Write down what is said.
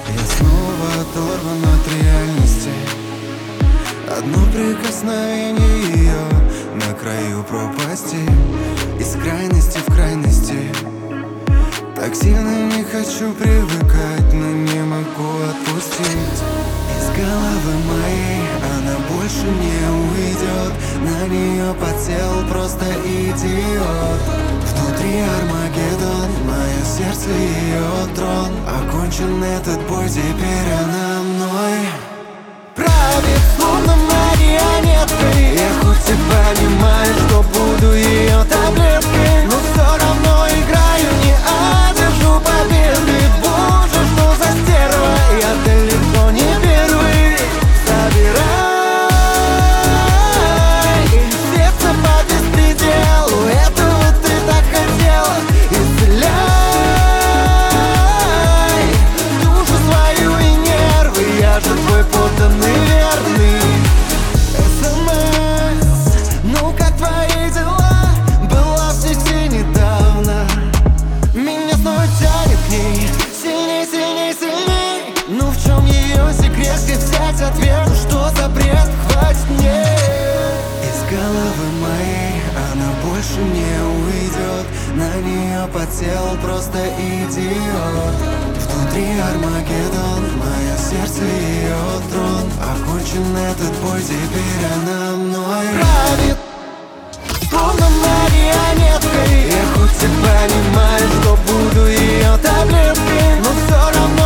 Я снова оторван от реальности. Одно прикосновение ее на краю пропасти, из крайности в крайности. Так сильно не хочу привыкать, но не могу отпустить. Из головы моей она больше не уйдет. На нее подсел просто идиот. Внутри Армагеддон, мое сердце ее трон. Окончен этот бой, теперь она мной правит, словно марионеткой. Я хоть и понимаю, что буду ее таблеткой, но все равно играю, не одержу победы. Боже, что за стерва, я далеко не первый. Забирай сердце под беспредел, этого ты так хотела. Исцеляй душу свою и нервы, я же твой подданный верный. СМС, ну как твои дела? Была в сети недавно, меня снова тянет к ней. Сильней, сильней, сильней. Ну в чем ее секрет? Где взять ответ? Что за бред? Хватит мне. Из головы моей она больше не уйдет. На нее подсел просто идиот. Внутри Армагеддон, мое сердце ее трон. Окончен этот бой, теперь она мной правит, словно марионеткой. Я хоть и понимаю, что буду ее таблеткой, но все равно